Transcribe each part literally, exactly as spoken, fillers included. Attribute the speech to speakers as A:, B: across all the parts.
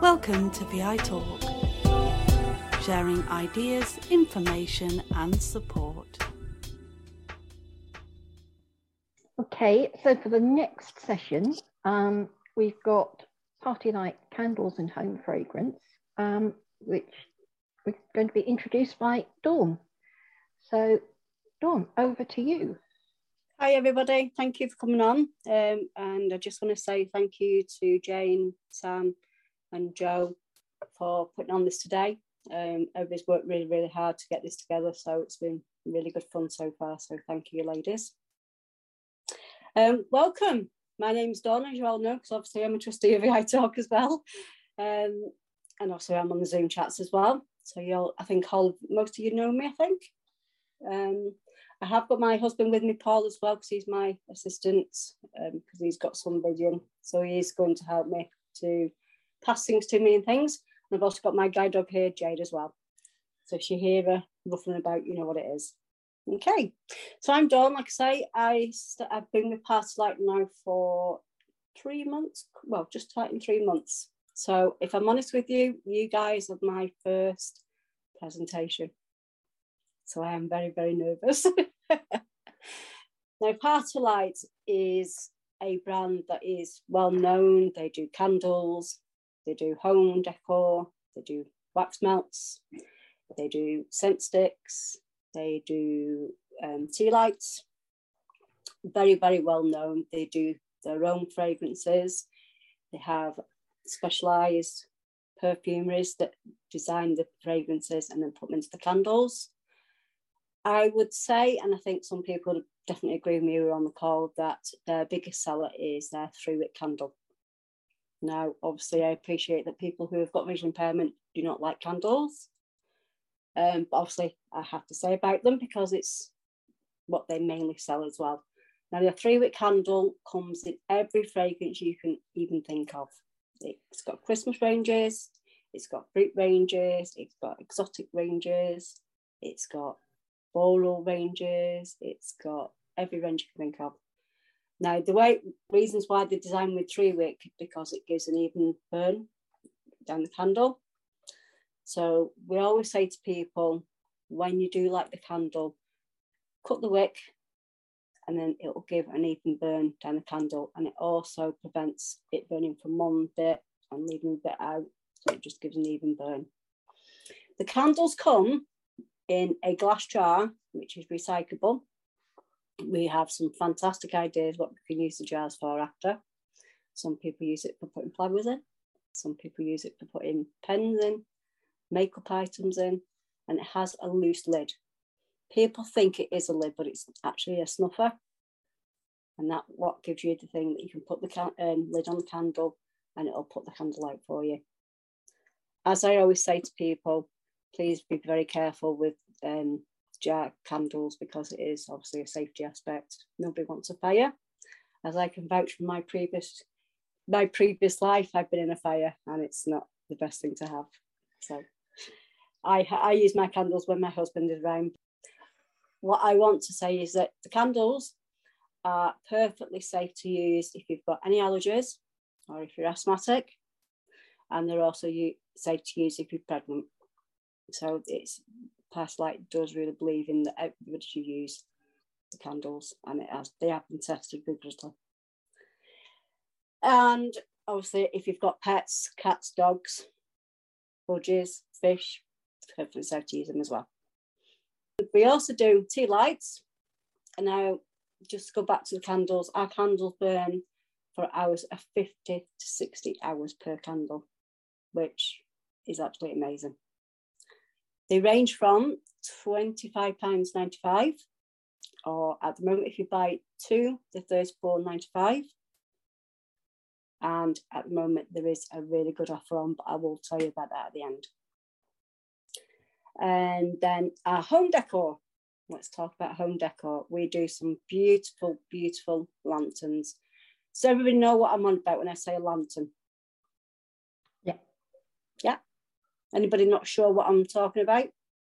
A: Welcome to V I Talk, sharing ideas, information and support.
B: Okay, so for the next session, um, we've got Party Light Candles and Home Fragrance, um, which is going to be introduced by Dawn. So, Dawn, over to you.
C: Hi everybody, thank you for coming on. Um, and I just want to say thank you to Jane, Sam and Joe for putting on this today. Um, everybody's worked really, really hard to get this together, so it's been really good fun so far, so thank you ladies. Um, welcome, my name's Dawn, as you all know, because obviously I'm a trustee of V I Talk as well. Um, and also I'm on the Zoom chats as well. So you'll, I think all, most of you know me, I think. Um, I have got my husband with me, Paul, as well, because he's my assistant, because um, he's got some vision. So he's going to help me to pass things to me and things. And I've also got my guide dog here, Jade, as well. So if you hear her ruffling about, you know what it is. Okay, so I'm Dawn, like I say, I st- I've been with Party Light now for three months, well, just starting three months. So if I'm honest with you, you guys are my first presentation. So I am very, very nervous. Now, Party Light is a brand that is well known. They do candles, they do home decor, they do wax melts, they do scent sticks, they do um, tea lights. Very, very well known. They do their own fragrances. They have specialised perfumeries that design the fragrances and then put them into the candles. I would say, and I think some people would definitely agree with me who are on the call, that their biggest seller is their three-wick candle. Now, obviously, I appreciate that people who have got vision impairment do not like candles. Um, but obviously, I have to say about them because it's what they mainly sell as well. Now, the three-wick candle comes in every fragrance you can even think of. It's got Christmas ranges, it's got fruit ranges, it's got exotic ranges, it's got floral ranges, it's got every range you can think of. Now, the way reasons why they design with three wick, because it gives an even burn down the candle. So we always say to people, when you do light the candle, cut the wick and then it will give an even burn down the candle, and it also prevents it burning from one bit and leaving a bit out, so it just gives an even burn. The candles come in a glass jar, which is recyclable. We have some fantastic ideas what we can use the jars for after. Some people use it for putting flowers in. Some people use it for putting pens in, makeup items in, and it has a loose lid. People think it is a lid, but it's actually a snuffer. And that's what gives you the thing that you can put the can um, lid on the candle and it'll put the candle out for you. As I always say to people, please be very careful with um, jar candles because it is obviously a safety aspect. Nobody wants a fire. As I can vouch from my previous my previous life, I've been in a fire and it's not the best thing to have. So I, I use my candles when my husband is around. What I want to say is that the candles are perfectly safe to use if you've got any allergies or if you're asthmatic, and they're also safe to use if you're pregnant. So it's Party Light does really believe in that everybody should use the candles, and it has they have been tested rigorously. And obviously, if you've got pets, cats, dogs, budgies, fish, it's perfectly safe to use them as well. We also do tea lights, and now just to go back to the candles, our candles burn for hours of fifty to sixty hours per candle, which is absolutely amazing. They range from twenty-five pounds ninety-five, or at the moment, if you buy two, they're thirty-four pounds ninety-five. And at the moment, there is a really good offer on, but I will tell you about that at the end. And then our home decor. Let's talk about home decor. We do some beautiful, beautiful lanterns. Does everybody know what I'm on about when I say a lantern?
B: Yeah.
C: Yeah. Anybody not sure what I'm talking about?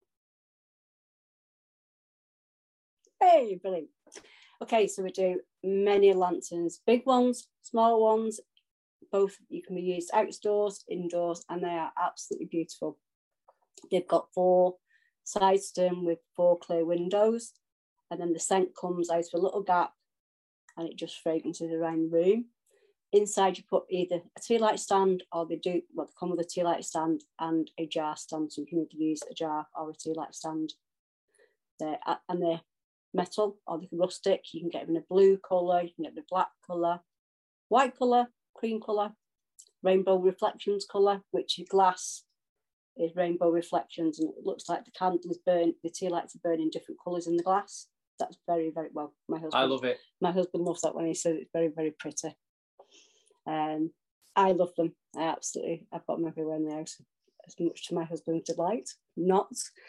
C: Hey, brilliant. Okay, so we do many lanterns, big ones, small ones, both, you can be used outdoors, indoors, and they are absolutely beautiful. They've got four sides to them with four clear windows, and then the scent comes out of a little gap and it just fragrances around the room. Inside you put either a tea light stand, or they do what they come with a tea light stand and a jar stand, so you can either use a jar or a tea light stand. They're, and they're metal, or they can rustic. You can get them in a blue colour, you can get them in a black colour, white colour, cream colour, rainbow reflections colour, which is glass is rainbow reflections, and it looks like the candle is burnt, the tea lights are burning different colours in the glass. That's very, very well. My husband,
D: I love it.
C: My husband loves that when he says it's very, very pretty. Um, I love them. I absolutely, I've got them everywhere in the house, as much to my husband's delight. Not.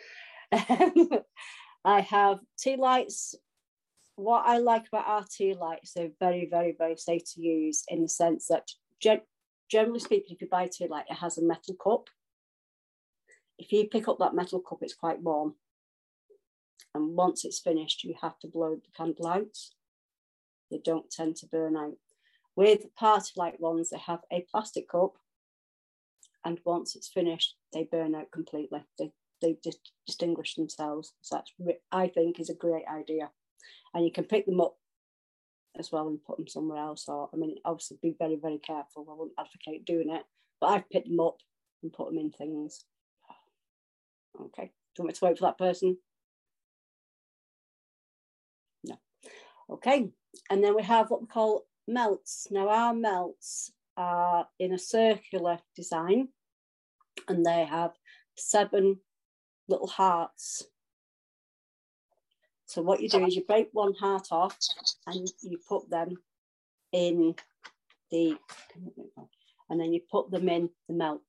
C: I have tea lights. What I like about our tea lights, they're very, very, very safe to use, in the sense that, generally speaking, if you buy a tea light, it has a metal cup. If you pick up that metal cup, it's quite warm. And once it's finished, you have to blow the candle out. They don't tend to burn out. With party light ones, they have a plastic cup, and once it's finished, they burn out completely. They, they just distinguish themselves. So that's, I think, is a great idea. And you can pick them up as well and put them somewhere else. Or, I mean, obviously be very, very careful. I wouldn't advocate doing it, but I've picked them up and put them in things. Okay, do you want me to wait for that person? No. Okay, and then we have what we call melts. Now our melts are in a circular design, and they have seven little hearts. So what you do is you break one heart off and you put them in the, and then you put them in the melt.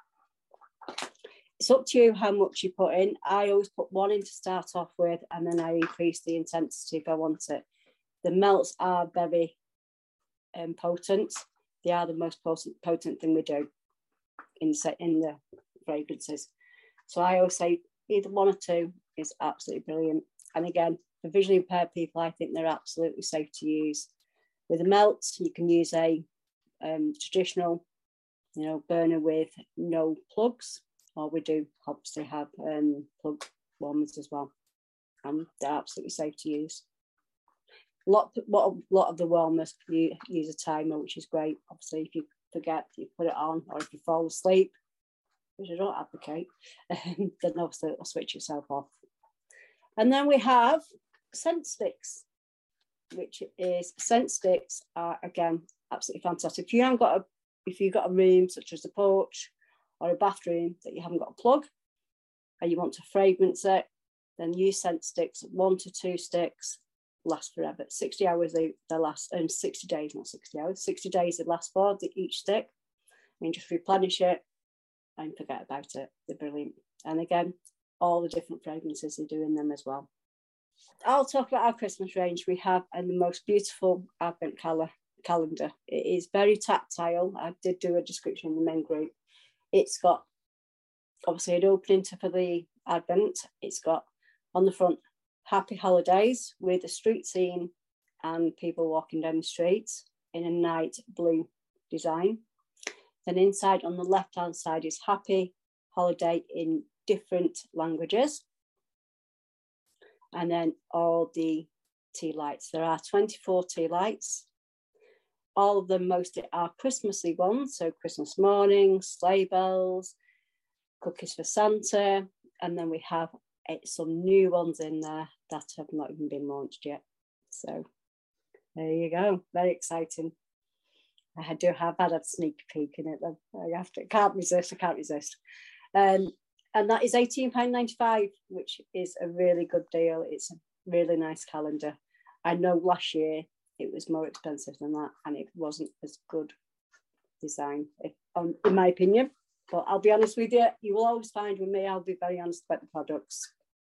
C: It's up to you how much you put in. I always put one in to start off with, and then I increase the intensity to go on to it. The melts are very um, potent. They are the most potent, potent thing we do in, in the fragrances. So I always say either one or two is absolutely brilliant. And again, for visually impaired people, I think they're absolutely safe to use. With the melts, you can use a um, traditional, you know, burner with no plugs, or we do obviously have um, plug warmers as well. And they're absolutely safe to use. A lot, lot, lot of the warmers you use a timer, which is great. Obviously, if you forget, you put it on, or if you fall asleep, which I don't advocate, then obviously it'll switch yourself off. And then we have scent sticks, which is, scent sticks are, again, absolutely fantastic. If you haven't got a, if you've got a room such as a porch or a bathroom that you haven't got a plug, and you want to fragrance it, then use scent sticks. One to two sticks last forever. sixty hours they, they last, and um, sixty days, not sixty hours, sixty days they last for, the, each stick. And just replenish it and forget about it. They're brilliant. And again, all the different fragrances they do in them as well. I'll talk about our Christmas range. We have and the most beautiful Advent cal calendar. It is very tactile. I did do a description in the main group. It's got obviously an opening to for the Advent. It's got on the front Happy Holidays with a street scene and people walking down the streets in a night blue design. Then inside on the left hand side is Happy Holiday in different languages, and then all the tea lights. There are twenty-four tea lights. All of them mostly are Christmassy ones, so Christmas morning, sleigh bells, cookies for Santa, and then we have some new ones in there that have not even been launched yet. So there you go, very exciting. I do have had a sneak peek in it. I have to, can't resist. I can't resist. Um, and that is eighteen pounds ninety-five, which is a really good deal. It's a really nice calendar. I know last year it was more expensive than that, and it wasn't as good design, if, um, in my opinion. But I'll be honest with you, you will always find with me, I'll be very honest about the products.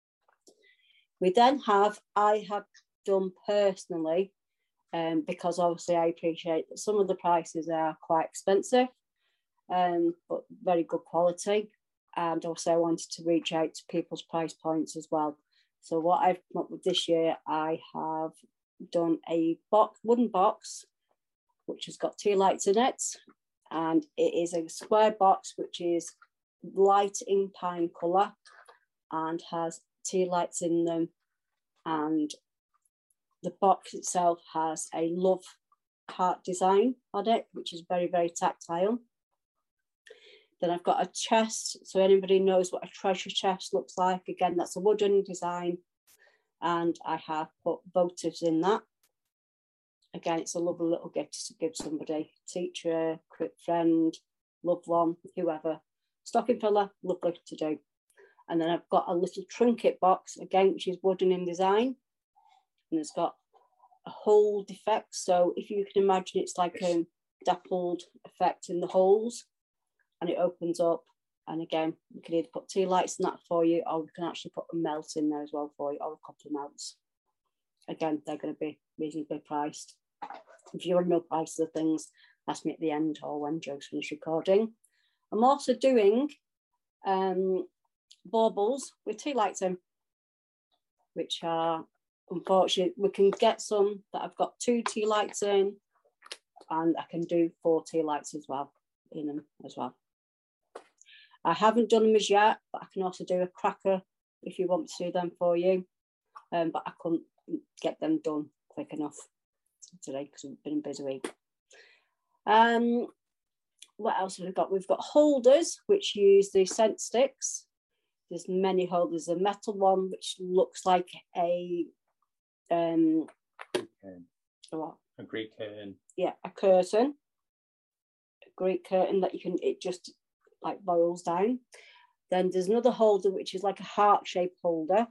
C: We then have, I have done personally, um, because obviously I appreciate that some of the prices are quite expensive, um, but very good quality. And also I wanted to reach out to people's price points as well. So what I've come up with this year, I have done a box, wooden box, which has got tea lights in it. and it is a square box which is light in pine colour and has tea lights in them, and the box itself has a love heart design on it, which is very, very tactile. Then I've got a chest, so anybody knows what a treasure chest looks like. Again, that's a wooden design, and I have put votives in that. Again, it's a lovely little gift to give somebody, teacher, quick friend, loved one, whoever. Stocking filler, lovely to do. And then I've got a little trinket box, again, which is wooden in design, and it's got a hold effect. So if you can imagine, it's like a dappled effect in the holes, and it opens up. And again, we can either put tea lights in that for you, or we can actually put a melt in there as well for you, or a couple of melts. Again, they're going to be reasonably priced. If you want to know prices of things, ask me at the end or when Joe's finished recording. I'm also doing um, baubles with tea lights in, which are, unfortunately, we can get some that I've got two tea lights in, and I can do four tea lights as well, in them as well. I haven't done them as yet, but I can also do a cracker if you want me to do them for you. Um, but I couldn't get them done quick enough today because we've been a busy week. Um, what else have we got? We've got holders which use the scent sticks. There's many holders. A metal one which looks like a um,
D: curtain.
C: a what?
D: A Greek curtain.
C: Yeah, a curtain. A Greek curtain that you can, it just like boils down. Then there's another holder which is like a heart-shaped holder,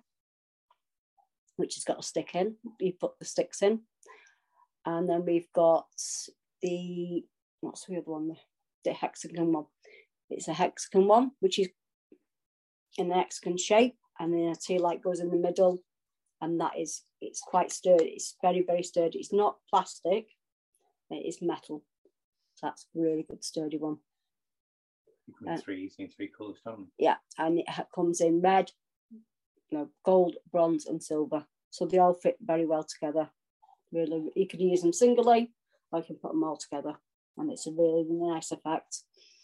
C: which has got a stick in. You put the sticks in. And then we've got the, what's the other one? The hexagon one. It's a hexagon one, which is in an hexagon shape, and then a tea light goes in the middle, and that is, it's quite sturdy. It's very, very sturdy. It's not plastic, it is metal. So that's a really good sturdy one.
D: You can uh, three, in three colours, don't you?
C: Yeah, and it comes in red, you know, gold, bronze, and silver. So they all fit very well together. Really, you can use them singly, or you can put them all together, and it's a really, really nice effect.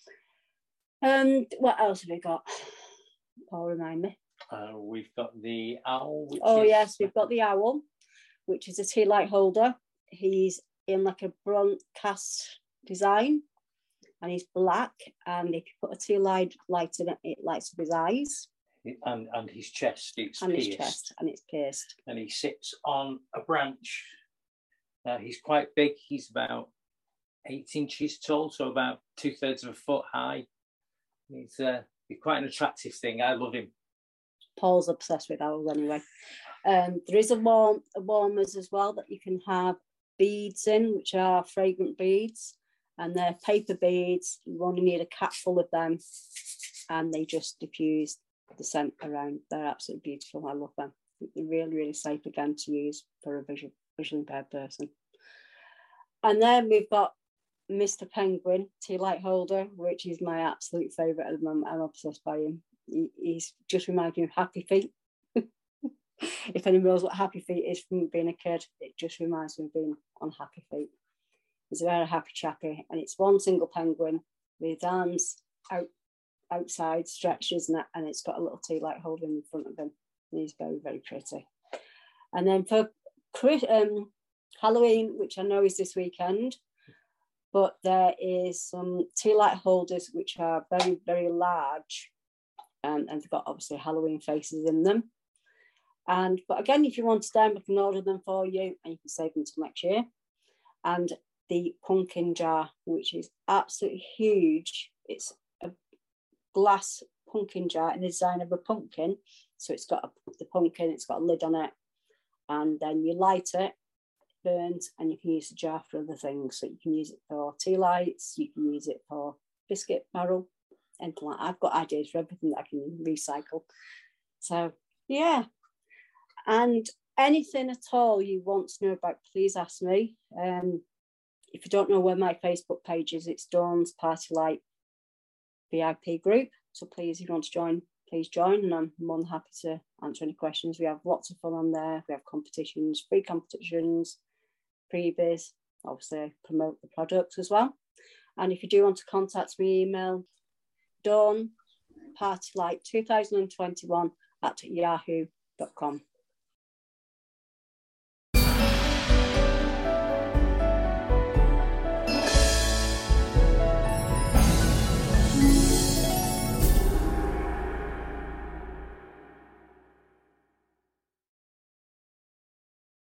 C: And what else have we got? Paul, remind me.
D: Uh, we've got the owl. Which
C: oh
D: is...
C: yes, we've got the owl, which is a tea light holder. He's in like a bronze cast design, and he's black. And if you put a tea light light in it, it lights up his eyes.
D: And and his chest, it's
C: and
D: pierced.
C: his chest, and it's pierced.
D: And he sits on a branch. Uh, he's quite big. He's about eight inches tall, so about two thirds of a foot high. He's, uh, he's quite an attractive thing. I love him.
C: Paul's obsessed with owls anyway. Um, there is a warm a warmers as well that you can have beads in, which are fragrant beads, and they're paper beads. You only need a cap full of them, and they just diffuse the scent around. They're absolutely beautiful. I love them. They're really, really safe again to use for a visual, visually impaired person. And then we've got Mister Penguin tea light holder, which is my absolute favourite at the moment. I'm obsessed by him. He, he's just reminds me of Happy Feet. If anyone knows what Happy Feet is from being a kid, it just reminds me of being on Happy Feet. He's a very happy chappy, and it's one single penguin with arms out outside stretched, isn't it? And it's got a little tea light holder in front of him. And he's very, very pretty. And then for um, Halloween, which I know is this weekend, but there is some tea light holders which are very, very large, um, and they've got obviously Halloween faces in them. And but again, if you want them, I can order them for you, and you can save them till next year. And the pumpkin jar, which is absolutely huge. It's a glass pumpkin jar in the design of a pumpkin. So it's got a, the pumpkin, it's got a lid on it, and then you light it, burns, and you can use the jar for other things. So you can use it for tea lights, you can use it for biscuit barrel, anything like that. I've got ideas for everything that I can recycle. So yeah, and anything at all you want to know about, please ask me. Um, if you don't know where my Facebook page is, it's Dawn's Party Light V I P group. So please, if you want to join, please join, and I'm more than happy to answer any questions. We have lots of fun on there. We have competitions, free competitions, freebies, obviously promote the products as well. And if you do want to contact me, email dawn party light two thousand twenty-one at yahoo dot com.